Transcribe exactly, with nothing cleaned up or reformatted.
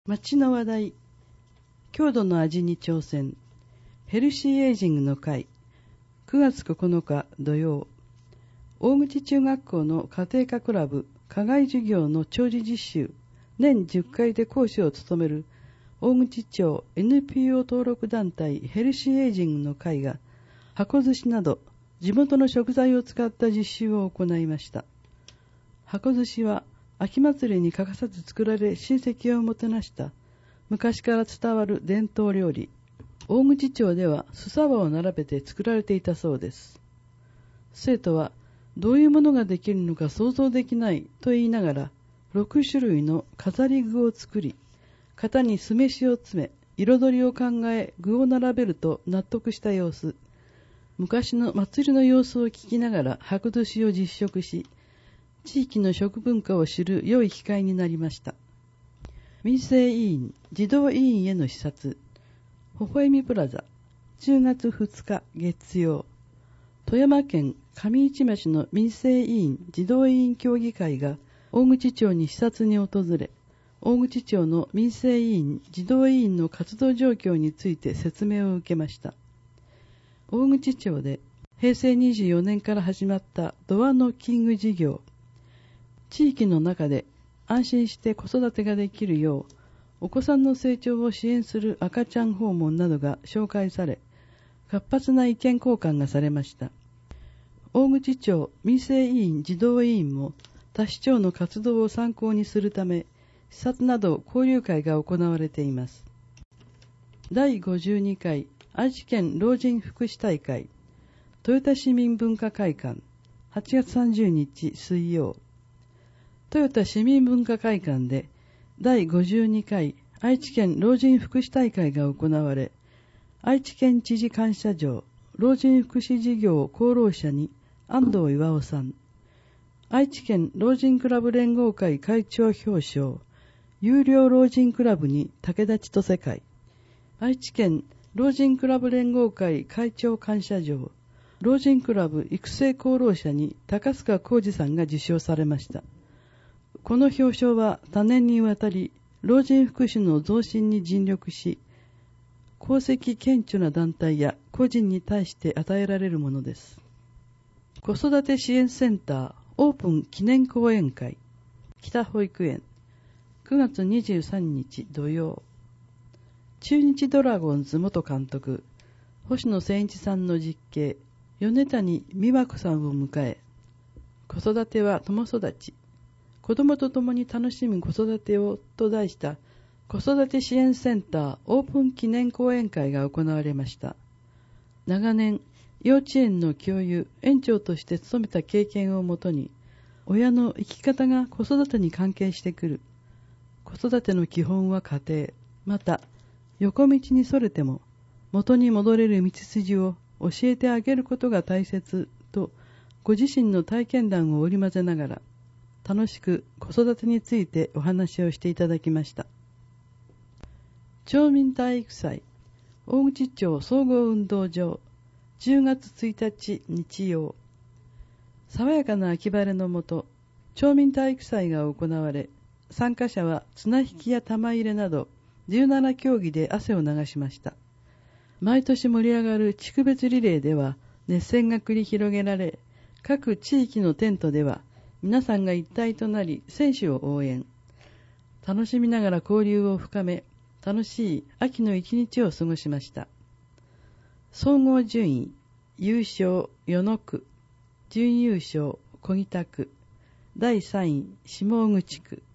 街の話題、郷土の味に挑戦、ヘルシーエイジングの会、くがつここのか土曜、大口中学校の家庭科クラブ課外授業の長寿実習、年じゅっかいで講師を務める大口町 エヌピーオー 登録団体ヘルシーエイジングの会が、箱寿司など地元の食材を使った実習を行いました。箱寿司は秋祭りに欠かさず作られ親戚をもてなした昔から伝わる伝統料理。大口町ではすさばを並べて作られていたそうです。生徒はどういうものができるのか想像できないと言いながらろくしゅるいの飾り具を作り、型に酢飯を詰め、彩りを考え具を並べると納得した様子。昔の祭りの様子を聞きながら箱寿司を実食し、地域の食文化を知る良い機会になりました。民生委員、児童委員への視察。微笑みプラザ、じゅうがつふつか月曜。富山県上市町の民生委員児童委員協議会が大口町に視察に訪れ、大口町の民生委員児童委員の活動状況について説明を受けました。大口町でへいせいにじゅうよねんから始まったドアノッキング事業。地域の中で安心して子育てができるよう、お子さんの成長を支援する赤ちゃん訪問などが紹介され、活発な意見交換がされました。大口町民生委員児童委員も他市町の活動を参考にするため、視察など交流会が行われています。だいごじゅうにかい愛知県老人福祉大会、豊田市民文化会館、はちがつさんじゅうにち水曜。豊田市民文化会館でだいごじゅうにかい愛知県老人福祉大会が行われ、愛知県知事感謝状老人福祉事業功労者に安藤巌さん、愛知県老人クラブ連合会会長表彰有料老人クラブに武田千歳会、愛知県老人クラブ連合会会長感謝状老人クラブ育成功労者に高須賀浩二さんが受賞されました。この表彰は多年にわたり老人福祉の増進に尽力し、功績顕著な団体や個人に対して与えられるものです。子育て支援センターオープン記念講演会、北保育園、くがつにじゅうさんにち土曜。中日ドラゴンズ元監督星野千一さんの実兄米谷美和子さんを迎え、子育ては友育ち、子供と共に楽しむ子育てをと題した子育て支援センターオープン記念講演会が行われました。長年幼稚園の教諭園長として務めた経験をもとに、親の生き方が子育てに関係してくる。子育ての基本は家庭、また横道にそれても元に戻れる道筋を教えてあげることが大切と、ご自身の体験談を織り交ぜながら楽しく子育てについてお話をしていただきました。町民体育祭大口町総合運動場、じゅうがつついたち日曜。爽やかな秋晴れのもと、町民体育祭が行われ、参加者は綱引きや玉入れなどじゅうななきょうぎで汗を流しました。毎年盛り上がる地区別リレーでは熱戦が繰り広げられ、各地域のテントでは皆さんが一体となり選手を応援。楽しみながら交流を深め、楽しい秋の一日を過ごしました。総合順位、優勝、与野区、準優勝、小北区、だいさんい、下口区、